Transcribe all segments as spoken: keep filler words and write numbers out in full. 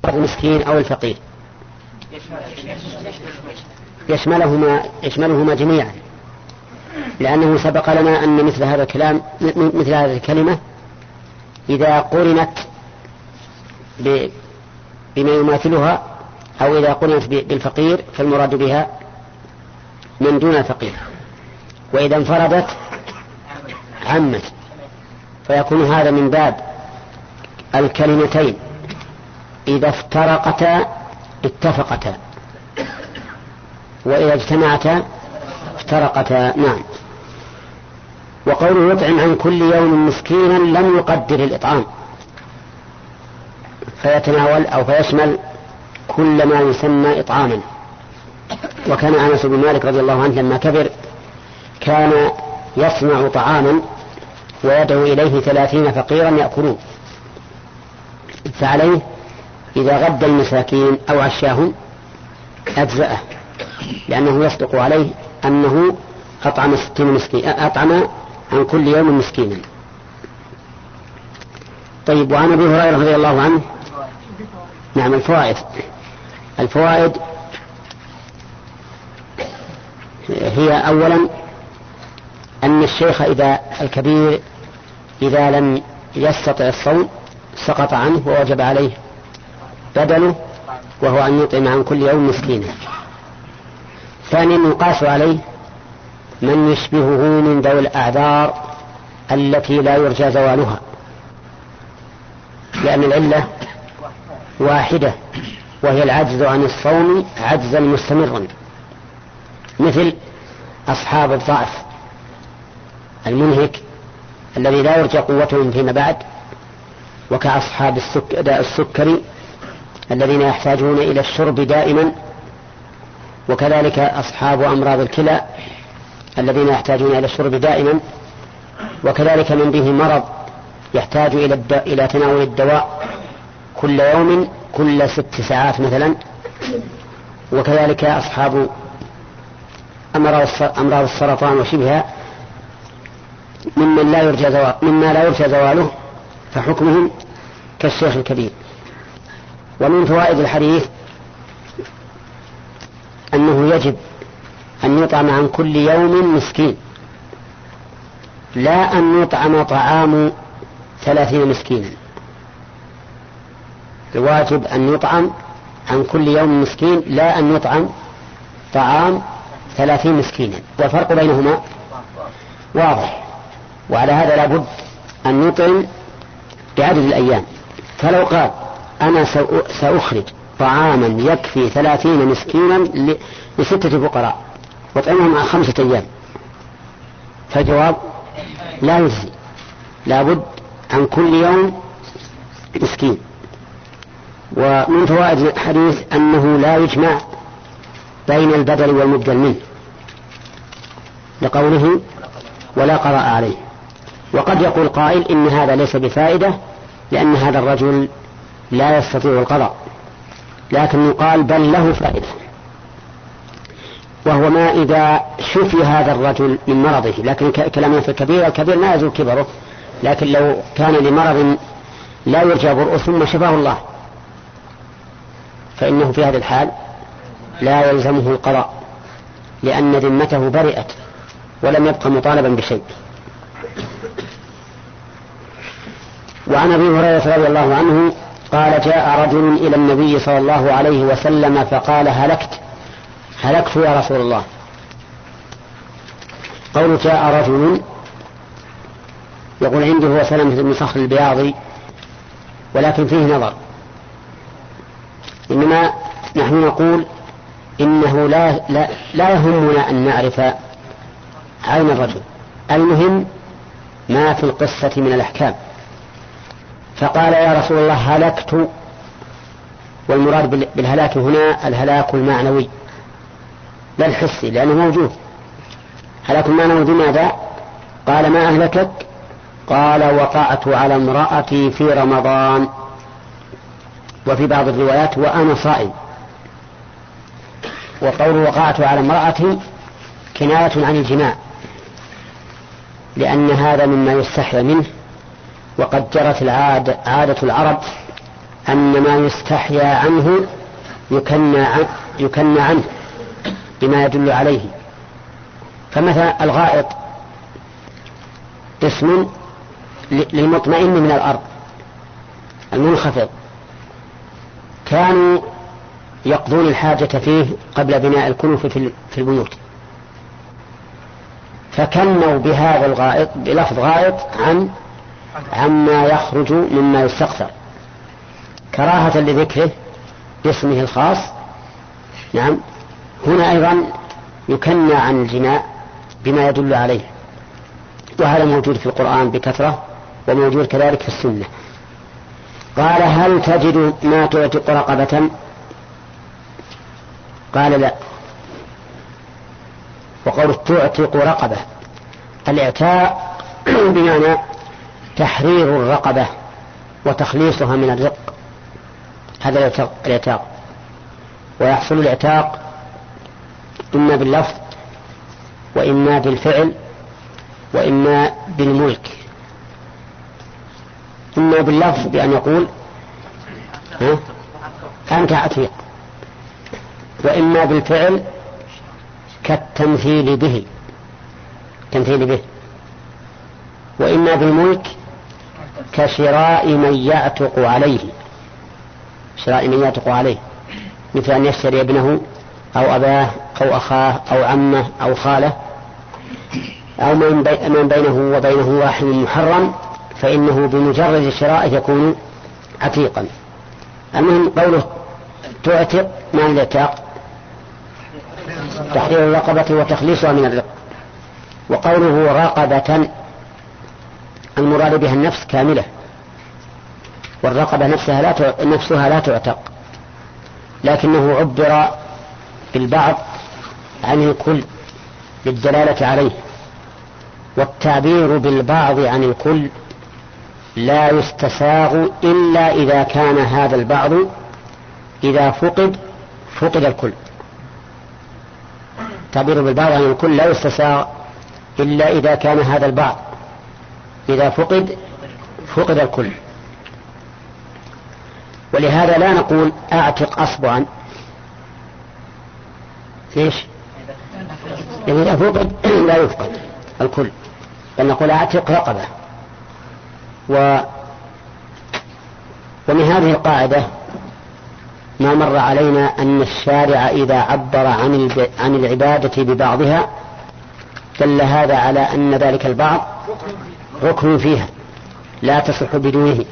المسكين أو الفقير يشملهما يشملهما جميعا، لأنه سبق لنا أن مثل هذا الكلام مثل هذه الكلمة إذا قرنت بما يماثلها أو إذا قرنت بالفقير فالمراد بها من دون الفقير، وإذا انفردت عمت، فيكون هذا من باب الكلمتين إذا افترقتا اتفقتا وإذا اجتمعتا افترقتا. نعم. وقوله يطعم عن كل يوم مسكينا لم يقدر الإطعام، فيتناول أو فيشمل كل ما يسمى إطعاما. وكان أنس بن مالك رضي الله عنه لما كبر كان يصنع طعاما ويدعو إليه ثلاثين فقيرا يأكلون، فعليه إذا غد المساكين أو عشاهم أجزأه، لأنه يصدق عليه أنه أطعم ستين مسكين أطعم عن كل يوم مسكينا. طيب. وعن أبي هريرة رضي الله عنه. نعم. الفوائد الفوائد هي أولا أن الشيخ إذا الكبير إذا لم يستطع الصوم سقط عنه ووجب عليه بدله، وهو أن يطعم عن كل يوم مسكينا. ثانيا يقاس عليه من يشبهه من ذوي الأعذار التي لا يرجى زوالها، لأن العلة واحدة وهي العجز عن الصوم عجزا مستمرا، مثل أصحاب الضعف المنهك الذي لا يرجى قوتهم فيما بعد، وكأصحاب السكري الذين يحتاجون إلى الشرب دائما، وكذلك أصحاب أمراض الكلى الذين يحتاجون إلى الشرب دائما، وكذلك من به مرض يحتاج إلى, إلى تناول الدواء كل يوم كل ست ساعات مثلا، وكذلك أصحاب أمراض السرطان وشبهها ممن لا يرجى زوال مما لا يرجى زواله، فحكمهم كالشيخ الكبير. ومن فوائد الحديث أنه يجب أن يطعم عن كل يوم مسكين، لا أن يطعم طعام ثلاثين مسكينا. الواجب أن يطعم عن كل يوم مسكين، لا أن يطعم طعام ثلاثين مسكينا، والفرق بينهما واضح. وعلى هذا لابد أن يطعم بعدد الأيام. فلو قال أنا سأخرج طعاما يكفي ثلاثين مسكينا لستة فقراء وطعمهم عن خمسة أيام، فالجواب لا يجزي، لابد عن كل يوم مسكين. ومن فوائد الحديث أنه لا يجمع بين البدل والمبدل منه، لقوله ولا قضاء عليه. وقد يقول قائل إن هذا ليس بفائدة لأن هذا الرجل لا يستطيع القضاء، لكن يقال بل له فائدة، وهو ما إذا شفي هذا الرجل من مرضه. لكن كلامنا في الكبير، الكبير لا يزول كبره، لكن لو كان لمرض لا يرجى برؤه ثم شفاه الله فإنه في هذا الحال لا يلزمه القضاء، لأن ذمته برئت ولم يبقى مطالبا بشيء. وعن أبي هريرة رضي الله عنه قال جاء رجل إلى النبي صلى الله عليه وسلم فقال هلكت هلكت يا رسول الله. قول جاء رجل يقول عنده هو سلمة بن صخر البياضي، ولكن فيه نظر، إنما نحن نقول إنه لا, لا, لا يهمنا أن نعرف عين الرجل، المهم ما في القصة من الأحكام. فقال يا رسول الله هلكت، والمراد بالهلاك هنا الهلاك المعنوي لا الحسي، لأنه موجود. هلاك المعنوي بماذا؟ قال ما أهلكك؟ قال وقعت على امرأتي في رمضان، وفي بعض الروايات وأنا صائم. وقول وقعت على امرأتي كناية عن الجماع، لأن هذا مما يستحيا منه، وقد جرت العادة عادة العرب أن ما يستحيا عنه يكنى عنه, يكنى عنه بما يدل عليه. فمثلا الغائط اسم للمطمئن من الأرض المنخفض، كانوا يقضون الحاجة فيه قبل بناء الكنوف في البيوت، فكنوا بهذا الغائط بلفظ غائط عن عما يخرج مما يستقصر كراهة لذكره باسمه الخاص. نعم، هنا أيضا يكنى عن الجناء بما يدل عليه، وهذا موجود في القرآن بكثرة وموجود كذلك في السنة. قال هل تجد ما تعتق رقبة؟ قال لا. وقول تعتق رقبة، الاعتاق بمعنى تحرير الرقبة وتخليصها من الرق، هذا الاعتاق. ويحصل الاعتاق إما باللفظ وإما بالفعل وإما بالملك. إما باللفظ بأن يقول ها أنت عتيق، وإما بالفعل كالتمثيل به تمثيل به وإما بالملك كشراء من يعتق عليه شراء من يعتق عليه مثل أن يشتري ابنه أو أباه أو أخاه أو عمه أو خاله أو من بينه وبينه رحم محرم، فإنه بمجرد الشراء يكون عتيقا. المهم قوله تعتق معنى العتاق تحرير الرقبة وتخليصها من الرق. وقوله رقبة المراد بها النفس كاملة، والرقبة نفسها لا نفسها لا تعتق، لكنه عبر بالبعض عن الكل للدلالة عليه، والتعبير بالبعض عن الكل لا يستساغ إلا إذا كان هذا البعض إذا فقد فقد الكل. التعبير بالبعض عن الكل لا يستساغ إلا إذا كان هذا البعض إذا فقد فقد الكل. ولهذا لا نقول أعتق أصبعا، ليش؟ لأن إذا فقد لا يفقد الكل، بل نقول أعتق رقبة. و... ومن هذه القاعدة ما مر علينا أن الشارع إذا عبر عن, الب... عن العبادة ببعضها دل هذا على أن ذلك البعض ركن فيها لا تصح بدونه.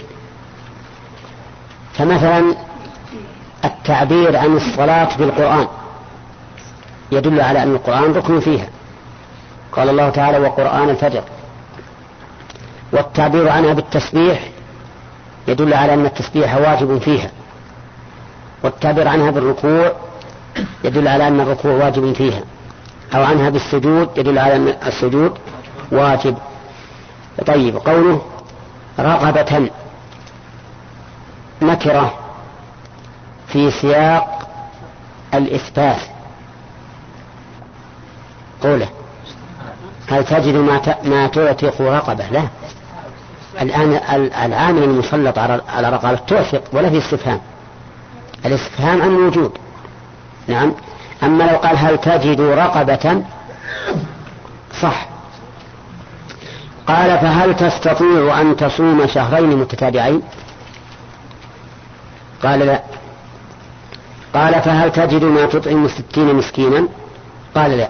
فمثلا التعبير عن الصلاة بالقرآن يدل على أن القرآن ركن فيها، قال الله تعالى وقرآن الفجر. والتعبير عنها بالتسبيح يدل على أن التسبيح واجب فيها. والتعبير عنها بالركوع يدل على أن الركوع واجب فيها، أو عنها بالسجود يدل على أن السجود واجب. طيب، قوله رغبة نكرة في سياق الإثبات، قوله هل تجد ما تعتق رقبة؟ لا، الآن العامل المسلط على رقبة تعتق ولا في استفهام، الاستفهام عن وجود. نعم. أما لو قال هل تجد رقبة صح. قال فهل تستطيع أن تصوم شهرين متتابعين؟ قال لا. قال فهل تجد ما تطعم ستين مسكينا؟ قال لا.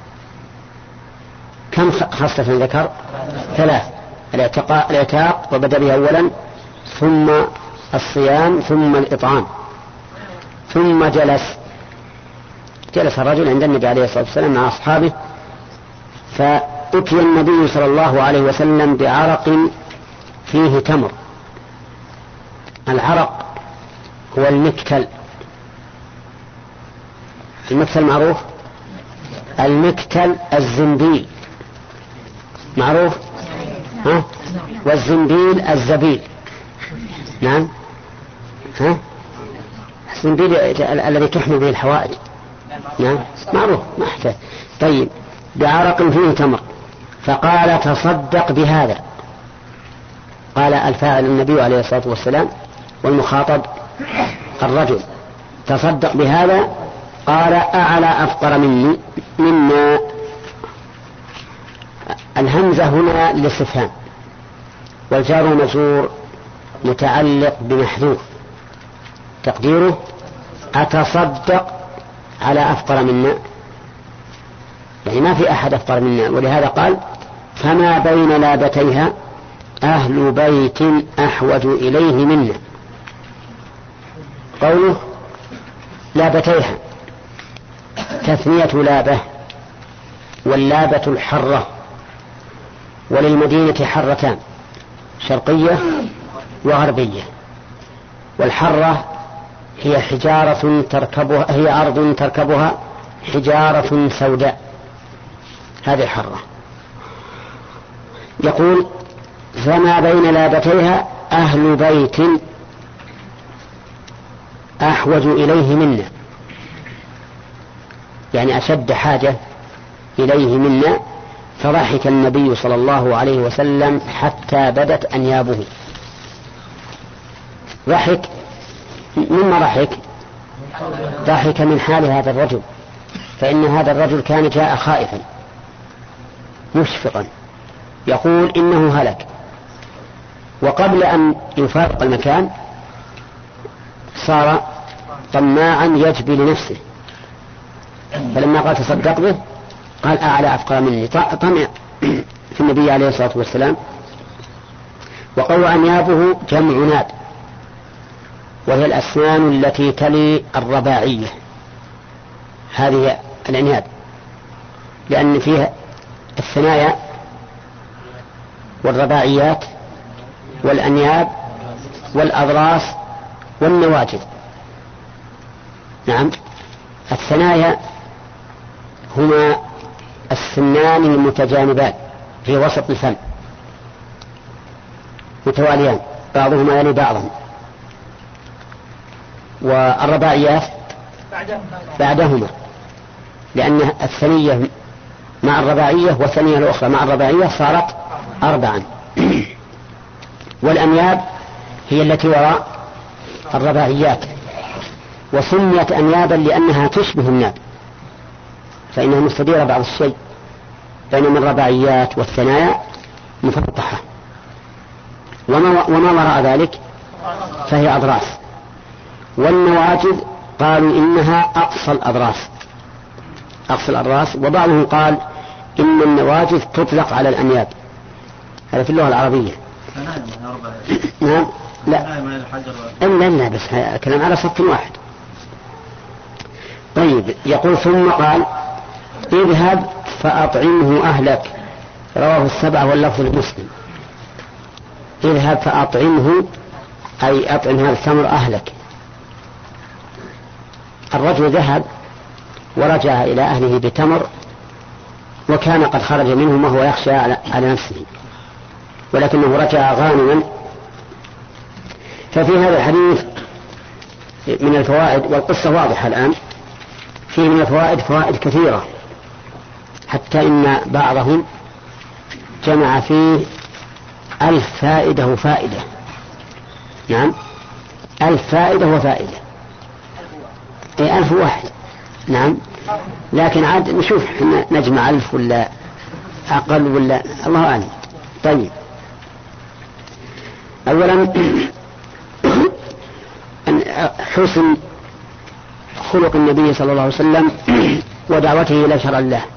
كم خصلة ذكر؟ ثلاث: الإعتاق وبدأ به أولا، ثم الصيام، ثم الإطعام. ثم جلس جلس الرجل عند النبي عليه الصلاة والسلام مع أصحابه، فأتي النبي صلى الله عليه وسلم بعرق فيه تمر. العرق هو المكتل. المكتل معروف، المكتل الزنبيل معروف، ها؟ والزنبيل الزبيل. نعم، ها؟ الزنبيل الذي تحمل به الحوائج. نعم، معروف، ما احتاج. طيب، بعرق فيه تمر، فقال تصدق بهذا. قال الفاعل النبي عليه الصلاة والسلام والمخاطب الرجل. تصدق بهذا. قال أعلى أفقر مني منا. الهمزة هنا للاستفهام، والجار والمجرور متعلق بمحذوف تقديره أتصدق على أفقر منا، يعني ما في أحد أفقر منا. ولهذا قال فما بين لابتيها أهل بيت أحوج إليه منا. قوله لابتيها تثنية لابة، واللابة الحرة، وللمدينة حرتان شرقية وغربية. والحرة هي حجارة تركبها هي أرض تركبها حجارة سوداء، هذه حرة. يقول فما بين لابتيها أهل بيت أحوج إليه منا، يعني أشد حاجة إليه منا. فضحك النبي صلى الله عليه وسلم حتى بدت أنيابه. ضحك مما ضحك ضحك من حال هذا الرجل، فإن هذا الرجل كان جاء خائفا مشفقا يقول إنه هلك، وقبل أن يفارق المكان صار طماعا يجبي لنفسه. فلما قال تصدق به قال أعلى أفقر مني، طمع في النبي عليه الصلاة والسلام. وقول أنيابه جمع ناب، وهي الأسنان التي تلي الرباعية، هذه العنياب، لأن فيها الثنايا والرباعيات والأنياب والأضراس والنواجذ. نعم، الثنايا هما السنان المتجانبان في وسط الفم متواليان بعضهما يلي بعضا، والرباعيات بعدهما، لأن الثنية مع الرباعية والثنية الأخرى مع الرباعية صارت أربعا. والأنياب هي التي وراء الرباعيات، وسميت أنيابا لأنها تشبه الناب، فإنها مستديرة بعض الشيء، بينما الرباعيات والثنايا مفتحة. وما, وما وراء ذلك فهي أضراس. والنواجذ قالوا إنها أقصى الأضراس أقصى الأضراس وبعضهم قال إن النواجذ تطلق على الأنياب، هذا في اللغة العربية. نعم لا إلا إلا بس كلام على صف واحد. طيب، يقول ثم قال اذهب فأطعمه أهلك، رواه السبعة واللفظ المسلم. اذهب فأطعمه أي أطعم هذا التمر أهلك. الرجل ذهب ورجع إلى أهله بتمر، وكان قد خرج منهم وهو يخشى على نفسه، ولكنه رجع غانما. ففي هذا الحديث من الفوائد، والقصة واضحة الآن، فيه من الفوائد فوائد كثيرة، حتى إن بعضهم جمع فيه ألف فائدة وفائدة. نعم، ألف فائدة وفائدة، أي ألف واحد. نعم، لكن عاد نشوف نجمع ألف ولا أقل ولا الله أعلم. طيب، أولا حسن خلق النبي صلى الله عليه وسلم ودعوته إلى شرع الله.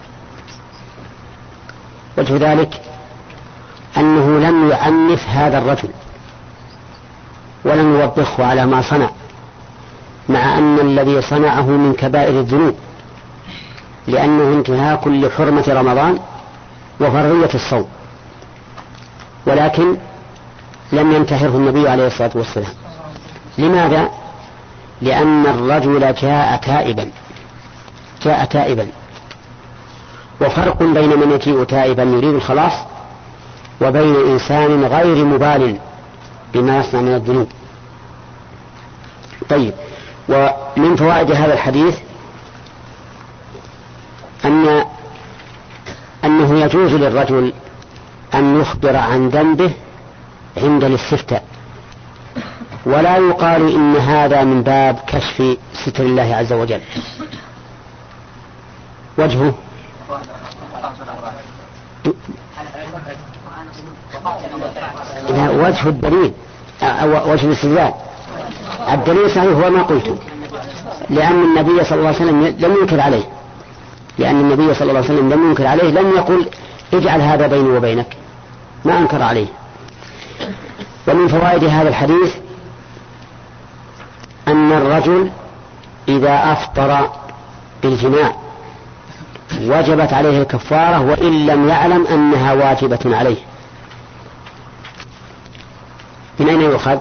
وجه ذلك أنه لم يعنف هذا الرجل ولم يوبخه على ما صنع، مع أن الذي صنعه من كبائر الذنوب، لأنه انتهاك لحرمة رمضان وفرضية الصوم، ولكن لم ينتهره النبي عليه الصلاة والسلام. لماذا؟ لأن الرجل جاء تائبا جاء تائبا وفرق بين من يجيء تائبا يريد الخلاص وبين إنسان غير مبال بما يصنع من الذنوب. طيب، ومن فوائد هذا الحديث أن أنه يجوز للرجل أن يخبر عن ذنبه عند الاستفتاء، ولا يقال إن هذا من باب كشف ستر الله عز وجل. وجهه وجه الدليل أو وجه الاستدلال. الدليل صحيح هو ما قلته، لأن النبي صلى الله عليه وسلم لم ينكر عليه، لأن النبي صلى الله عليه وسلم لم ينكر عليه، لم يقل اجعل هذا بيني وبينك، ما أنكر عليه. ومن فوائد هذا الحديث أن الرجل إذا أفطر بالجماع وجبت عليه الكفارة وإن لم يعلم أنها واجبة عليه. من أين يؤخذ؟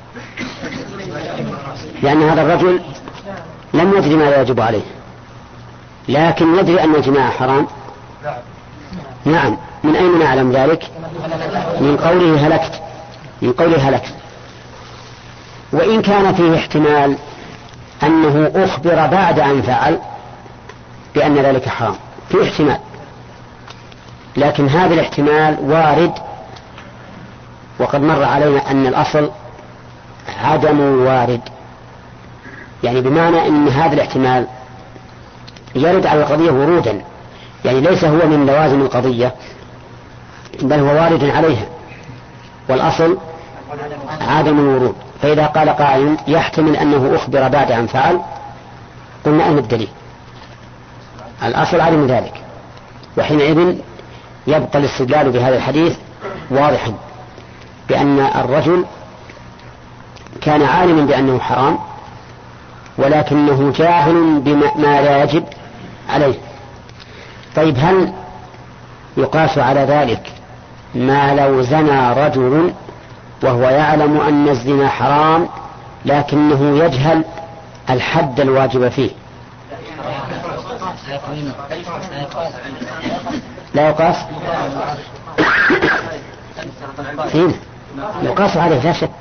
لأن هذا الرجل لم يدري ما يجب عليه، لكن يدري أن الجماع حرام. نعم. من أين نعلم ذلك؟ من قوله هلكت، من قوله هلكت. وإن كان فيه احتمال أنه أخبر بعد أن فعل بأن ذلك حرام، فيه احتمال، لكن هذا الاحتمال وارد، وقد مر علينا أن الأصل عدم وارد، يعني بمعنى أن هذا الاحتمال يرد على القضية ورودا، يعني ليس هو من لوازم القضية بل هو وارد عليها، والأصل عدم الورود. فإذا قال قائل يحتمل أنه أخبر بعد أن فعل، قلنا أين الدليل؟ الأصل عدم ذلك، وحينئذ يبقى الاستدلال بهذا الحديث واضحا بأن الرجل كان عالما بأنه حرام ولكنه جاهل بما لا يجب عليه. طيب هل يقاس على ذلك ما لو زنى رجل وهو يعلم أن الزنا حرام لكنه يجهل الحد الواجب فيه؟ لا يقاس. فين يقاس عليه لا شك،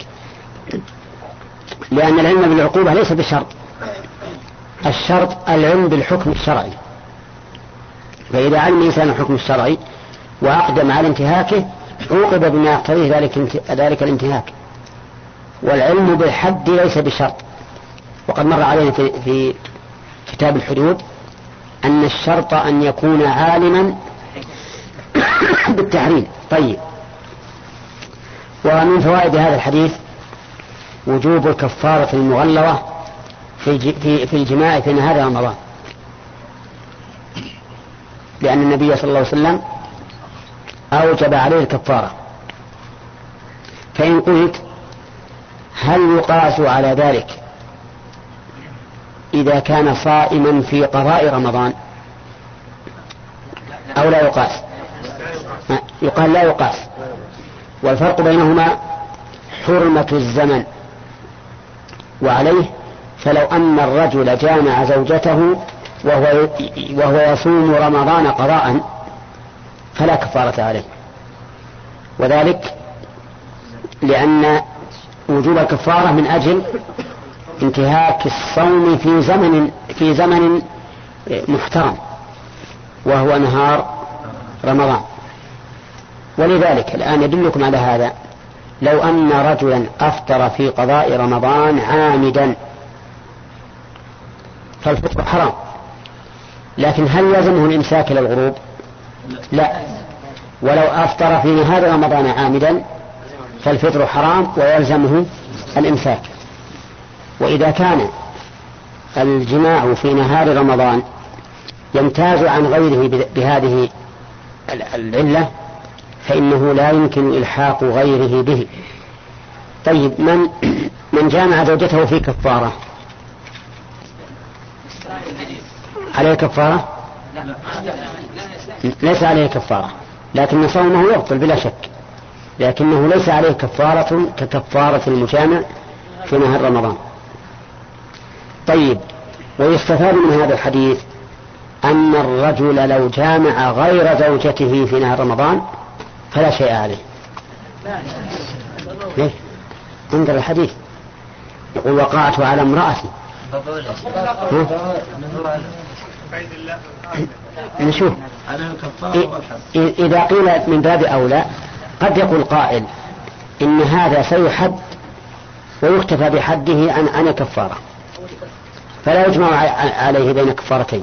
لأن العلم بالعقوبة ليس بشرط، الشرط العلم بالحكم الشرعي. فإذا علم الإنسان الحكم الشرعي وأقدم على انتهاكه عوقب بما يقتضيه ذلك ذلك الانتهاك. والعلم بالحد ليس بشرط، وقد مر علينا في, في كتاب الحدود أن الشرط أن يكون عالما بالتحريم. طيب، ومن فوائد هذا الحديث وجوب الكفارة المغلظة في في الجماع في نهار رمضان، لأن النبي صلى الله عليه وسلم أوجب عليه الكفارة. فإن قلت هل يقاس على ذلك إذا كان صائما في قضاء رمضان أو لا يقاس؟ يقال لا يقاس، والفرق بينهما حرمة الزمن. وعليه فلو أن الرجل جامع زوجته وهو, وهو يصوم رمضان قضاء فلا كفارة عليه، وذلك لأن وجوب الكفارة من أجل انتهاك الصوم في زمن في زمن محترم وهو نهار رمضان. ولذلك الآن يدلكم على هذا، لو أن رجلا أفطر في قضاء رمضان عامدا فالفطر حرام، لكن هل يلزمه الإمساك إلى الغروب؟ لا. ولو أفطر في نهار رمضان عامدا فالفطر حرام ويلزمه الإمساك. وإذا كان الجماع في نهار رمضان يمتاز عن غيره بهذه العلة فإنه لا يمكن إلحاق غيره به. طيب، من من جامع زوجته في كفارة عليه كفارة؟ ليس عليه كفارة، لكن صومه يبطل بلا شك، لكنه ليس عليه كفارة ككفارة المجامع في نهار رمضان. طيب، ويستفاد من هذا الحديث أن الرجل لو جامع غير زوجته في نهار رمضان فلا شيء عليه. ليه؟ عند الحديث يقول وقعت على امرأتي. نشوف إذا قيل من باب أولى قد يقول قائل إن هذا سيحد ويكتفى بحده عن عن كفارة، فلا يجمع عليه بين كفارتين.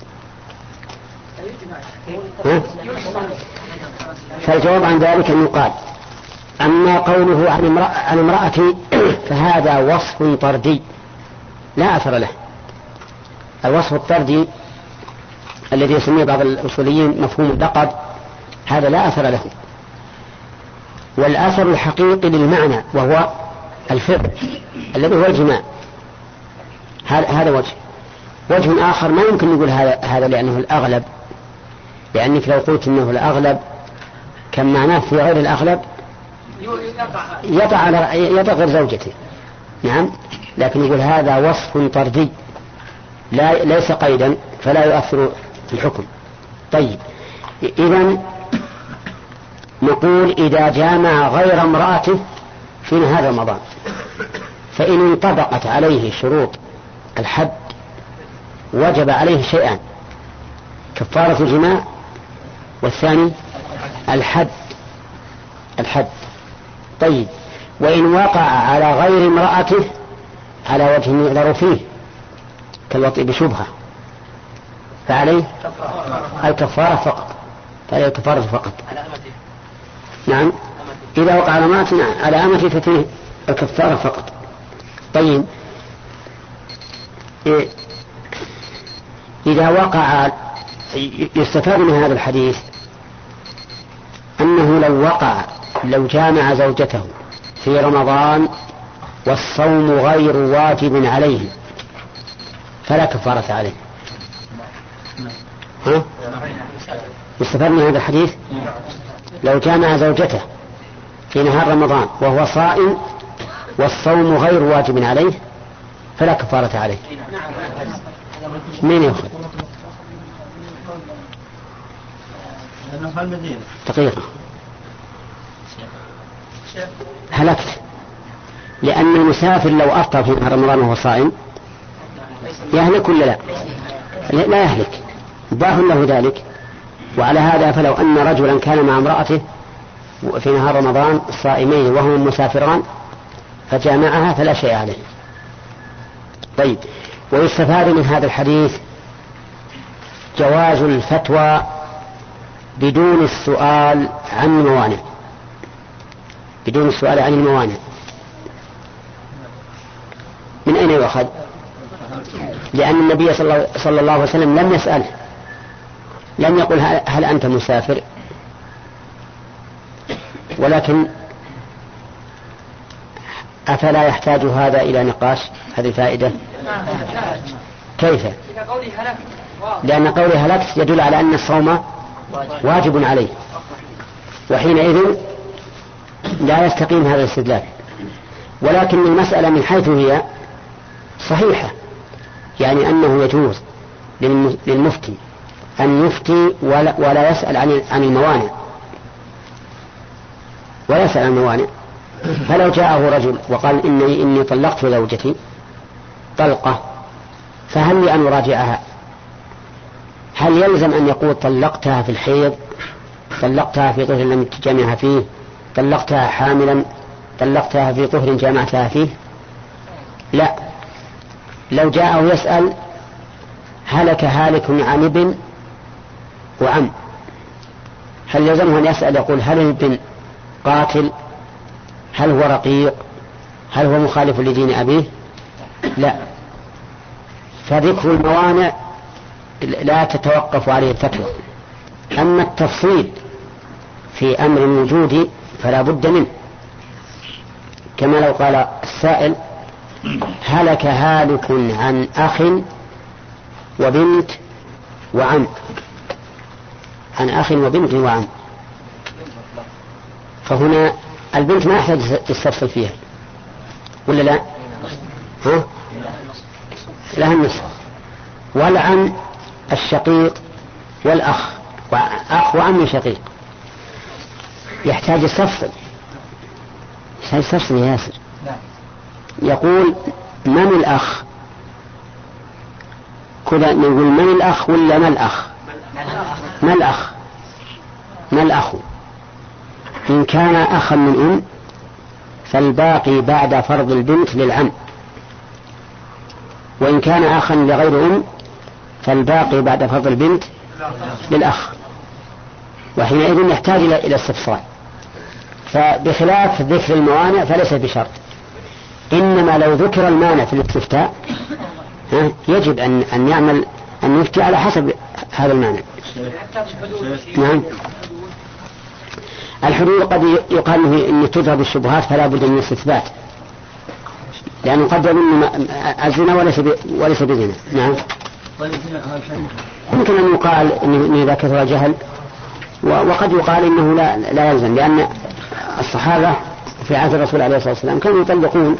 فالجواب عن ذلك أن يقال: أما قوله عن امرأة عن امرأتي فهذا وصف طردي لا أثر له. الوصف الطردي الذي يسميه بعض الأصوليين مفهوم اللقب هذا لا أثر له، والأثر الحقيقي للمعنى وهو الفعل الذي هو الجماع. هذا وجه. وجه آخر ما يمكن نقول هذا هذا لأنه الأغلب، لأنك لو قلت إنه الأغلب كان معناه في غير الأغلب يضع على يضع غير زوجته. نعم، لكن يقول هذا وصف طردي لا ليس قيدا فلا يؤثر في الحكم. طيب، إذن نقول إذا جامع غير امرأته في نهار رمضان فإن انطبقت عليه شروط الحد وجب عليه شيئان: كفارة الجماع، والثاني الحد الحد طيب، وإن وقع على غير امرأته على وجه يعذر فيه كالوطئ بشبهة فعليه الكفارة فقط، فعليه الكفارة فقط. نعم، إذا وقع على امرأة على أمته ففيه الكفارة فقط. طيب، إذا وقع، يستفاد من هذا الحديث أنه لو وقع لو جامع زوجته في رمضان والصوم غير واجب عليه فلا كفارة عليه. ها؟ يستفاد من هذا الحديث لو جامع زوجته في نهار رمضان وهو صائم والصوم غير واجب عليه فلا كفارة عليه. مين يأخذ؟ دقيقة. هلكت، لأن المسافر لو أفطر في نهار رمضان وهو صائم يهلك ولا لا؟ لا يهلك، ضاه له ذلك. وعلى هذا فلو أن رجلا كان مع امرأته في نهار رمضان صائمين وهم مسافران فجامعها فلا شيء عليه. طيب، ويستفاد من هذا الحديث جواز الفتوى بدون السؤال عن الموانع، بدون السؤال عن الموانع. من أين يؤخذ؟ لأن النبي صلى الله عليه وسلم لم يسأله، لم يقل هل أنت مسافر، ولكن أفلا يحتاج هذا إلى نقاش؟ هذه فائدة. كيف؟ لأن قولي هلكت يدل على أن الصوم واجب عليه، وحينئذ لا يستقيم هذا الاستدلال. ولكن المسألة من حيث هي صحيحة، يعني أنه يجوز للمفتي أن يفتي ولا, ولا يسأل عن عن الموانع ولا يسأل عن الموانع. فلو جاءه رجل وقال إني, إني طلقت زوجتي طلقة فهل لي أن أراجعها؟ هل يلزم أن يقول طلقتها في الحيض، طلقتها في طهر لم تجامعها فيه، طلقتها حاملا، طلقتها في طهر جامعتها فيه؟ لا. لو جاءه يسأل هلك هالك عن ابن وعم، هل يلزمه أن يسأل يقول هل الابن قاتل، هل هو رقيق، هل هو مخالف لدين أبيه؟ لا. فذكر الموانع لا تتوقف عليه الفتوى. أما التفصيل في أمر الوجود فلا بد منه، كما لو قال السائل هلك هالك عن أخ وبنت وعم، عن أخ وبنت وعم، فهنا البنت ما يحتاج تستفصل فيها ولا لا؟ ها؟ لها النصف. والعم الشقيق والأخ، أخ وعم شقيق يحتاج يستفصل، يحتاج يستفصل يا ياسر. يقول من الأخ؟ كذا نقول من الأخ ولا ما الأخ؟ ما الأخ؟ ما الأخ؟ إن كان أخا من أم فالباقي بعد فرض البنت للعم، وإن كان أخا لغير أم فالباقي بعد فرض البنت للأخ، وحينئذ يحتاج إلى استفصال. فبخلاف ذكر الموانع فليس بشرط، إنما لو ذكر المانع في الاستفتاء يجب أن أن يعمل أن يفتي على حسب هذا المانع. نعم. الحدود قد يقال إن تذهب الشبهات فلا بد من الاستثبات، لأنه قد يظن الزنا وليس وليس بزنا. نعم. يمكن أن يقال إن إذا كثر الجهل، وقد يقال إنه لا لا يلزم، لأن الصحابة في عهد الرسول عليه الصلاة والسلام كانوا يطلقون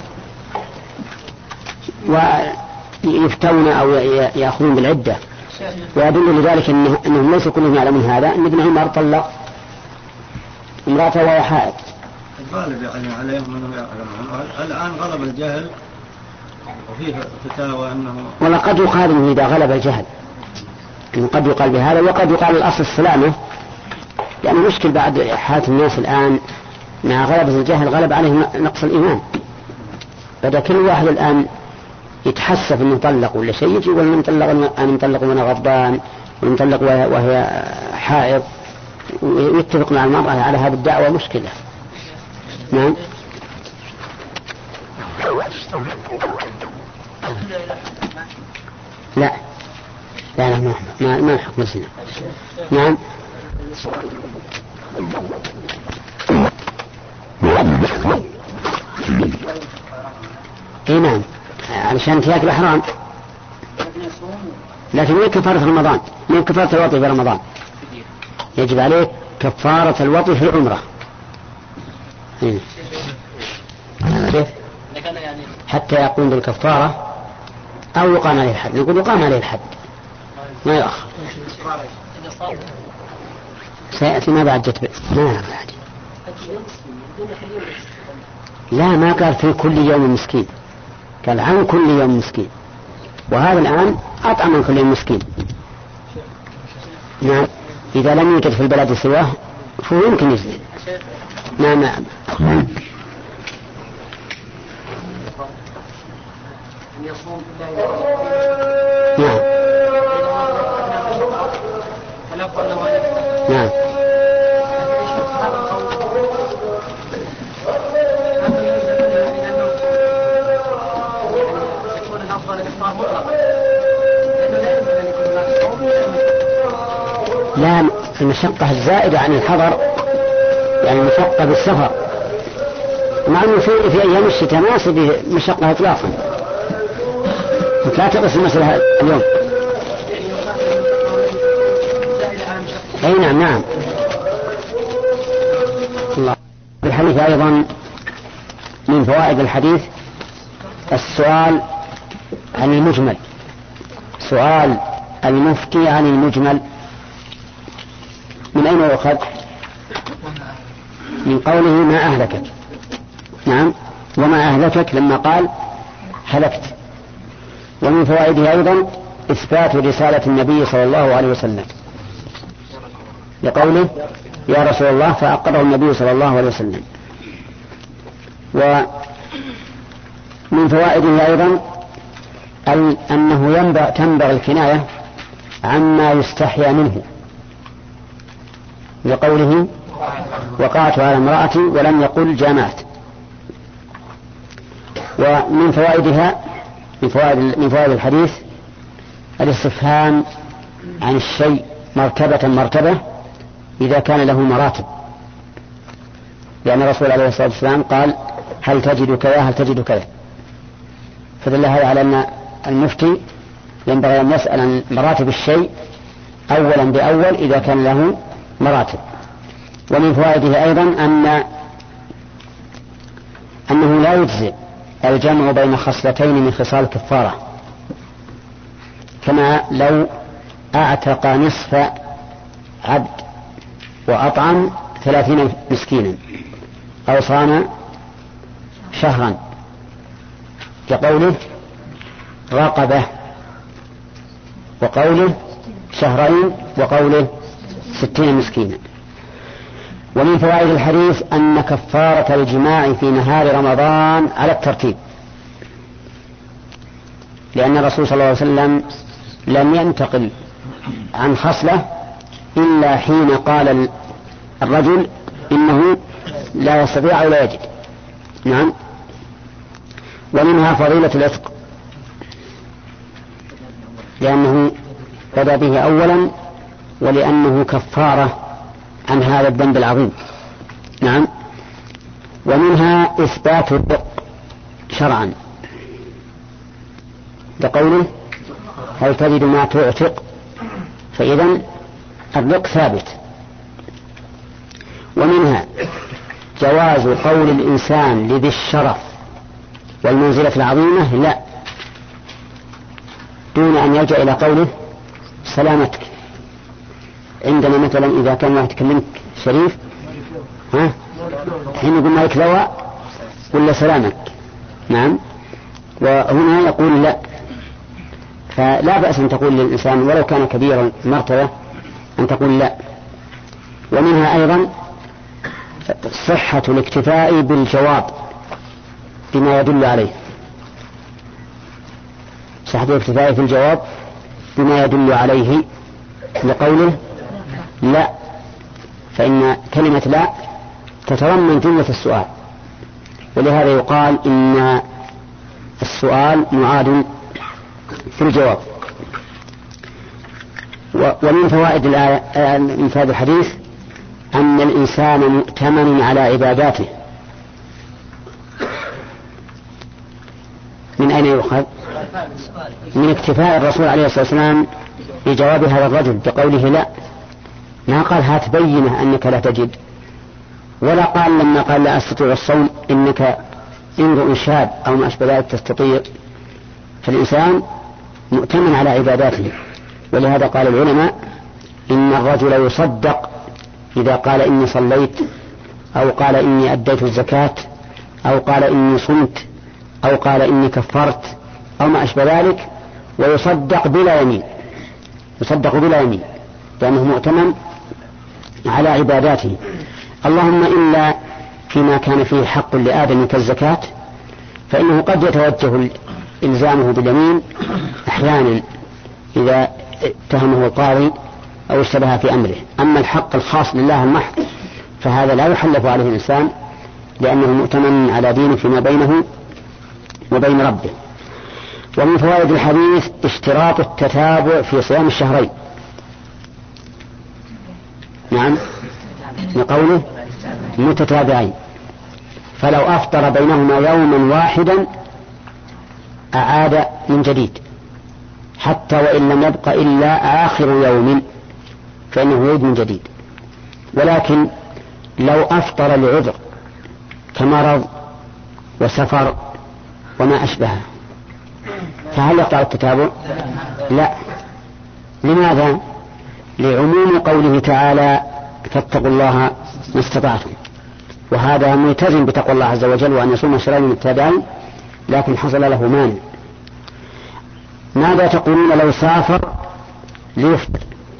ويفتون أو يأخذون بالعدة، ويدل لذلك إنه أنهم ليس كلهم يعلمون هذا. إن ابن عمر طلق امرأته وهي حائض. الغالب يعني عليهم أنهم يعلمون، الآن غلب الجهل وفيه فتاوى أنه ولا قد يقال إنه إذا غلب الجهل، إنه قد يقال بهذا، وقد يقال الأصل السلامة، يعني مشكل بعد حالة الناس الآن مع غلبة الجهل غلب عليه نقص الإيمان. بدأ كل واحد الآن يتحسف إنه طلق ولا شيء، يجي ولا مطلق أنا مطلق وأنا غضبان، ومطلق وهي حائض، ويتفق مع المرأة على هذه الدعوة، مشكلة. نعم. لا لا لا ما ما حكم الزنا. نعم. اي نعم، علشان تاكل حرام، لكن من كفارة رمضان، من كفارة الوطي في رمضان يجب عليك كفارة الوطي في العمرة. إيه. كيف؟ حتى يقوم بالكفارة أو يقام عليه الحد. نقول يقام عليه الحد ما يؤخر، سيأتي ما بعد جتب ما بعد. لا، ما قال في كل يوم مسكين، قال عن كل يوم مسكين، وهذا الآن أطعم من كل يوم مسكين. نعم. إذا لم يوجد في البلد سواه فهو يمكن يجزي. نعم. نعم. نعم. نعم. لا، المشقة الزائدة عن الحضر، يعني المشقة بالسفر، مع أنه في, في أيام الشتاء ما يصير مشقة إطلاقا. لا تقص المسألة اليوم. أي نعم. نعم. الله. الحديث أيضا من فوائد الحديث السؤال عن المجمل، سؤال المفتي عن المجمل. من أين يؤخذ؟ من قوله ما أهلكك. نعم. وما أهلكك لما قال هلكت. ومن فوائده أيضا إثبات رسالة النبي صلى الله عليه وسلم، لقوله يا رسول الله فأقره النبي صلى الله عليه وسلم. ومن فوائده أيضا أنه ينبغي تنبغي الكناية عما يستحيا منه، لقوله وقعت على امرأتي ولم يقل جامعت. ومن فوائدها من فوائد من فوائد الحديث الاستفهام عن الشيء مرتبة مرتبة إذا كان له مراتب، لأن الرسول عليه الصلاة والسلام قال هل تجد كذا هل تجد كذا، فدل هذا على أن المفتي ينبغي أن يسأل عن مراتب الشيء أولا بأول إذا كان له مراتب. ومن فوائده أيضا أن أنه لا يجزئ الجمع بين خصلتين من خصال كفارة، كما لو أعتق نصف عبد وأطعم ثلاثين مسكينا أو صام شهرا، كقوله رقبة وقوله شهرين وقوله ستين مسكينا. ومن فوائد الحديث أن كفارة الجماع في نهار رمضان على الترتيب، لأن الرسول صلى الله عليه وسلم لم ينتقل عن خصلة إلا حين قال الرجل إنه لا يستطيع أو لا يجد. نعم. ومنها فضيلة العتق، لأنه بدأ به أولا، ولأنه كفارة عن هذا الذنب العظيم. نعم. ومنها إثبات الرق شرعا، لقوله هل تجد ما تعتق، فإذا الرق ثابت. ومنها جواز قول الإنسان لذي الشرف والمنزلة العظيمة لا، دون أن يلجأ إلى قوله سلامتك. عندنا مثلا إذا كان واحد يكلمك شريف، ها حين يقول مالك لواء ولا سلامك. نعم. وهنا يقول لا، فلا بأس أن تقول للإنسان ولو كان كبيرا مرتبة أن تقول لا. ومنها أيضا صحة الاكتفاء بالجواب بما يدل عليه، صحة الاكتفاء في الجواب بما يدل عليه، لقوله لا، فإن كلمة لا تتضمن جملة السؤال، ولهذا يقال إن السؤال معاد في الجواب. ومن فوائد الآية من فوائد الحديث أن الإنسان مؤتمن على عباداته. من أين يؤخذ؟ من اكتفاء الرسول عليه الصلاة والسلام بجواب هذا الرجل بقوله لا، ما قال هات بينه أنك لا تجد، ولا قال لما قال لا أستطيع الصوم إنك امرؤ شاب أو ما أشبه ذلك تستطيع. فالإنسان مؤتمن على عباداته، ولهذا قال العلماء إن الرجل يصدق إذا قال إني صليت، أو قال إني أديت الزكاة، أو قال إني صمت، أو قال إني كفرت، أو ما أشبه ذلك، ويصدق بلا يمين، يصدق بلا يمين لأنه مؤتمن على عباداته. اللهم إلا فيما كان فيه حق لآدم كالزكاة، فإنه قد يتوجه إلزامه باليمين أحيانا إذا اتهمه القاضي أو اشتبه في أمره. أما الحق الخاص لله المحض فهذا لا يحلف عليه الإنسان، لأنه مؤتمن على دينه فيما بينه وبين ربه. ومن فوائد الحديث اشتراط التتابع في صيام الشهرين. نعم، لقوله متتابعين، فلو أفطر بينهما يوما واحدا أعاد من جديد، حتى وإن لم يبق إلا آخر يوم فإنه يعيد من جديد. ولكن لو أفطر لعذر كمرض وسفر وما أشبهه فهل يقطع التتابع؟ لا. لماذا؟ لعموم قوله تعالى فاتقوا الله ما استطعتم، وهذا ملتزم بتقوى الله عز وجل وأن يصوم شهرين متتابعين، لكن حصل له مانع. ماذا تقولون لو سافر ليفطر؟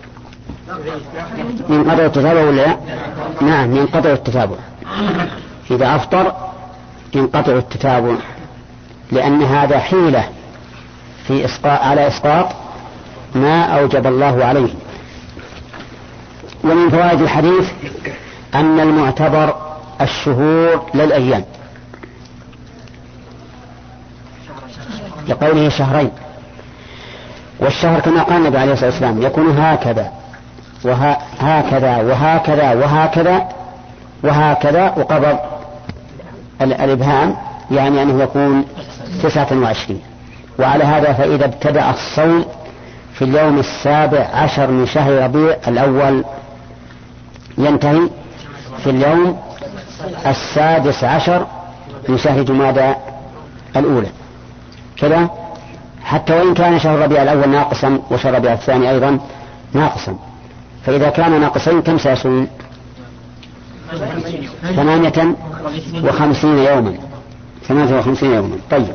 ينقطع التتابع ولا؟ نعم، ينقطع التتابع. إذا أفطر ينقطع التتابع، لأن هذا حيلة في إسقاط على إسقاط ما أوجب الله عليه. ومن فوائد الحديث أن المعتبر الشهور لا الأيام، لقوله شهرين، والشهر كما قال النبي عليه الصلاة والسلام يكون هكذا وهكذا وهكذا وهكذا وهكذا، وقبض الإبهام يعني أنه يكون تسعة وعشرين. وعلى هذا فإذا ابتدأ الصوم في اليوم السابع عشر من شهر ربيع الأول ينتهي في اليوم السادس عشر من شهر جمادى الأولى كذا، حتى وإن كان شهر ربيع الأول ناقصا وشهر ربيع الثاني أيضا ناقصا. فإذا كان ناقصين كم سيصوم؟ ثمانية وخمسين يوما ثمانية وخمسين يوما. طيب.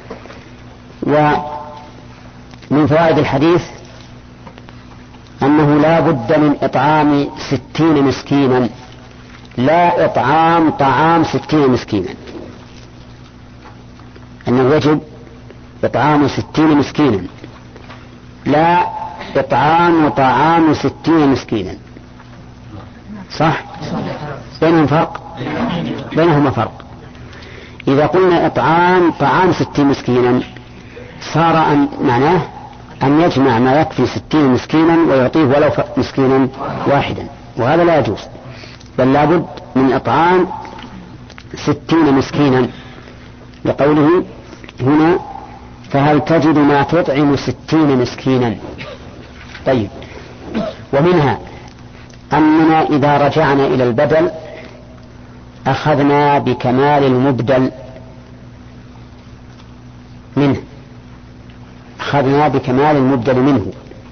ومن فوائد الحديث أنه لا بد من إطعام ستين مسكينا لا إطعام طعام ستين مسكينا، أنه يجب إطعام ستين مسكينا، لا إطعام طعام ستين مسكينا. صح؟ بينهم فرق؟ بينهما فرق. إذا قلنا إطعام طعام ستين مسكينا صار أن معناه أن يجمع ما يكفي ستين مسكينا ويعطيه ولو مسكينا واحدا، وهذا لا يجوز، بل لابد من إطعام ستين مسكينا، لقوله هنا فهل تجد ما تطعم ستين مسكينا. طيب، ومنها أننا إذا رجعنا إلى البدل أخذنا بكمال المبدل منه، أخذنا بكمال المبدل منه.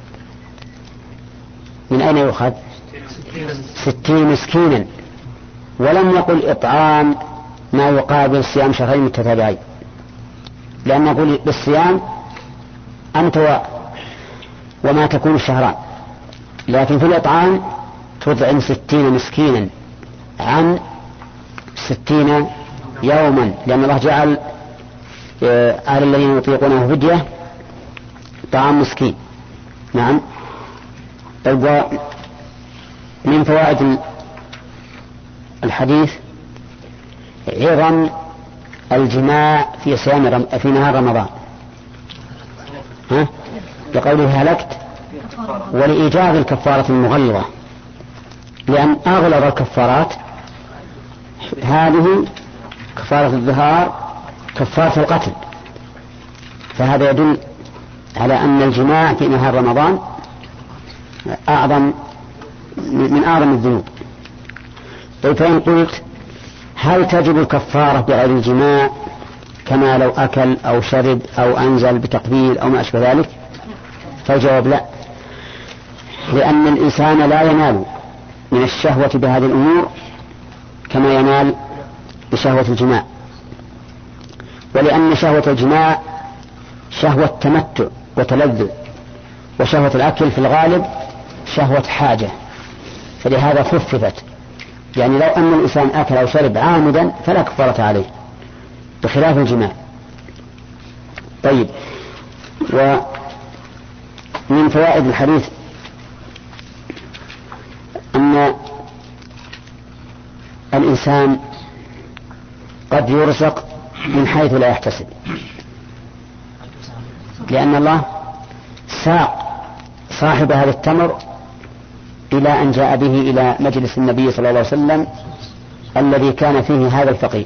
من أين يؤخذ؟ ستين مسكينا، ولم يقل إطعام ما يقابل صيام شهرين متتابعين، لأن نقول بالصيام أنت وما تكون الشهران، لكن في الإطعام تطعم ستين مسكينا عن ستين يوما، لأن الله جعل على الذين يطيقونه فدية طعام مسكين. نعم. طيب، من فوائد الحديث عظم الجماع في صيام رم... في نهار رمضان، ها؟ لقوله هلكت، ولإيجاب الكفارة المغلظة، لأن أغلظ الكفارات هذه كفارة الظهار كفارة القتل، فهذا يدل على أن الجماع في نهار رمضان أعظم من أعظم الذنوب. طيب، فإن قلت هل تجب الكفارة بغير الجماع كما لو أكل أو شرب أو أنزل بتقبيل أو ما أشبه ذلك؟ فالجواب لا، لأن الإنسان لا ينال من الشهوة بهذه الأمور كما ينال بشهوة الجماع، ولأن شهوة الجماع شهوة تمتع وتلذذ، وشهوة الأكل في الغالب شهوة حاجة، فلهذا خففت. يعني لو أن الإنسان أكل أو شرب عامدا فلا كفارة عليه، بخلاف الجماع. طيب، ومن فوائد الحديث أن الإنسان قد يرزق من حيث لا يحتسب، لأن الله ساق صاحب هذا التمر إلى أن جاء به إلى مجلس النبي صلى الله عليه وسلم الذي كان فيه هذا الفقير،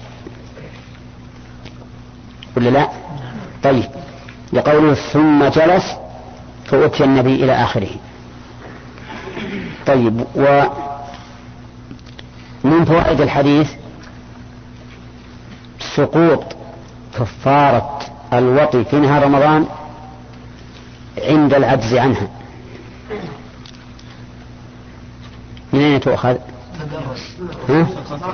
ولا لا؟ طيب، يقول ثم جلس فأتي النبي إلى آخره. طيب، ومن فوائد الحديث سقوط كفارة الوطي في نهار رمضان عند العجز عنها. من أين تؤخذ؟ ها؟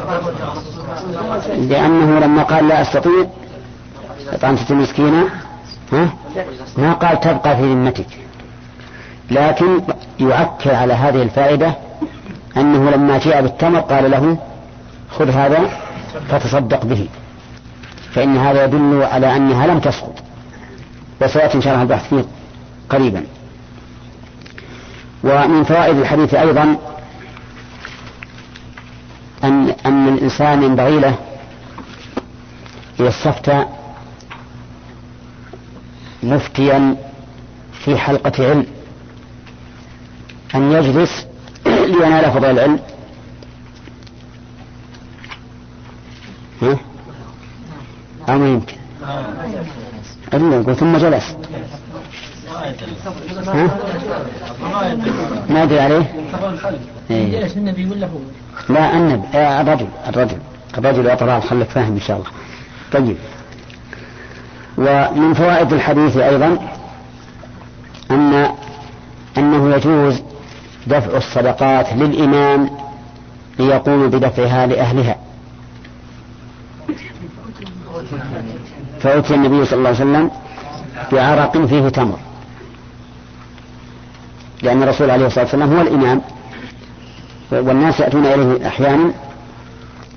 لأنه لما قال لا أستطيع إطعام ستين مسكينا، ها؟ ما قال تبقى في ذمتك، لكن يؤكد على هذه الفائدة أنه لما جاء بالتمر قال له خذ هذا فتصدق به، فإن هذا يدل على أنها لم تسقط، وسيأتي إن شاء الله البحث فيه قريبا. ومن فوائد الحديث أيضا أن, أن الإنسان ينبغي له إذا استفتى مفتيا في حلقة علم أن يجلس لينال فضل العلم. ها؟ أو ما يمكن إلا يقول ثم جلس. ها؟ ما أدري عليه. إيه؟ لا، النبي آه الرجل الرجل الرجل يا طلال، خلك فاهم إن شاء الله. طيب، ومن فوائد الحديث أيضا أن أنه يجوز دفع الصدقات للإمام ليقوم بدفعها لأهلها. فأتي النبي صلى الله عليه وسلم بعرق فيه تمر، لأن الرسول عليه الصلاة والسلام هو الإمام، والناس يأتون إليه أحيانا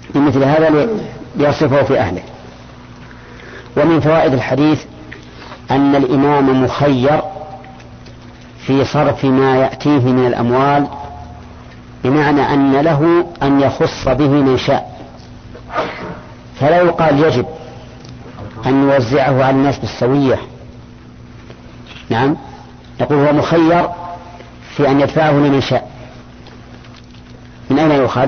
بمثل هذا ليصفه في أهله. ومن فوائد الحديث أن الإمام مخير في صرف ما يأتيه من الأموال، بمعنى أن له أن يخص به من شاء، فلا يقال يجب أن يوزعه على الناس بالسوية. نعم، يقول هو مخير في أن يدفعه لمن شاء. من أين يؤخذ؟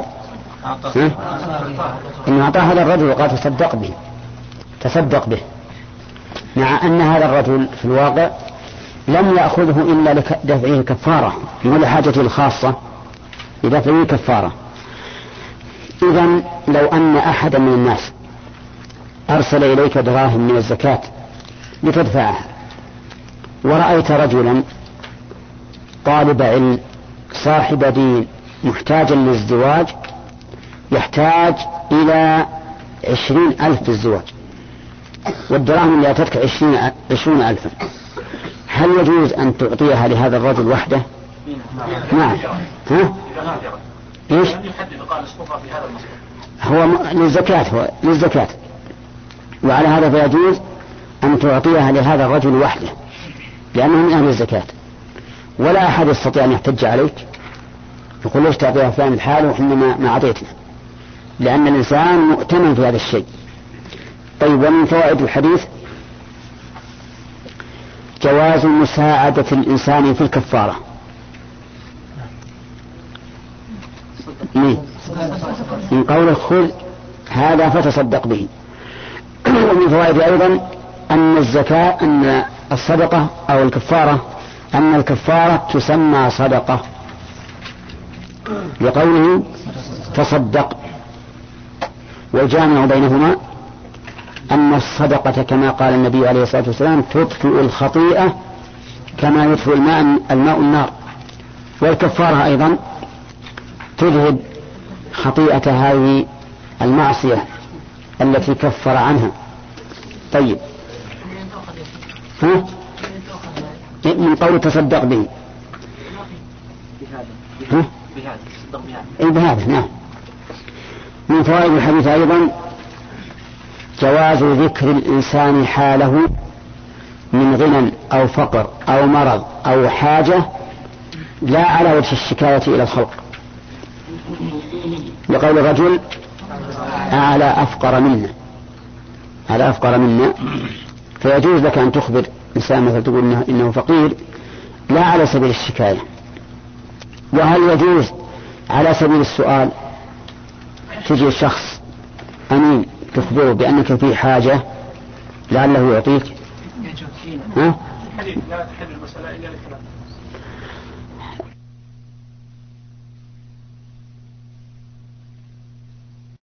إنه أعطاه هذا الرجل وقال تصدق به تصدق به، مع أن هذا الرجل في الواقع لم يأخذه إلا لدفعه كفارة من حاجته الخاصة لدفعه كفارة. إذن لو أن أحدا من الناس أرسل إليك دراهم من الزكاة لتدفعها، ورأيت رجلا طالب علم صاحب دين محتاجا للزواج يحتاج إلى عشرين ألف في الزواج، والدراهم اللي أتتك عشرين ألفا، هل يجوز أن تعطيها لهذا الرجل وحده؟ نعم. ها؟ إيش؟ هو للزكاة، هو للزكاة، وعلى هذا فيجوز أن تعطيها لهذا الرجل وحده لأنه من أهل الزكاة، ولا أحد يستطيع أن يحتج عليك يقول ليش تعطيها فلان الحال وحنا ما أعطيتنا، لأن الإنسان مؤتمن في هذا الشيء. طيب، ومن فوائد الحديث جواز مساعدة الإنسان في الكفارة. من قوله خذ هذا فتصدق به. ومن فوائد أيضا أن الزكاة أن الصدقة أو الكفارة أن الكفارة تسمى صدقة لقوله تصدق، والجامع بينهما أن الصدقة كما قال النبي عليه الصلاة والسلام تطفئ الخطيئة كما يطفئ الماء الماء النار، والكفارة أيضا تذهب خطيئة هذه المعصية التي كفر عنها. طيب، ها؟ من قول تصدق به ها؟ بهذا. نعم. من فوائد الحديث أيضا جواز ذكر الإنسان حاله من غنى أو فقر أو مرض أو حاجة لا على وجه الشكاية إلى الخلق، لقول الرجل أعلى أفقر منا على أفقر منا، فيجوز لك أن تخبر إنسان مثل تقول إنه, إنه فقير لا على سبيل الشكاية. وهل يجوز على سبيل السؤال؟ تجي الشخص أمين تخبره بأنك في حاجة لعله يعطيك. ها؟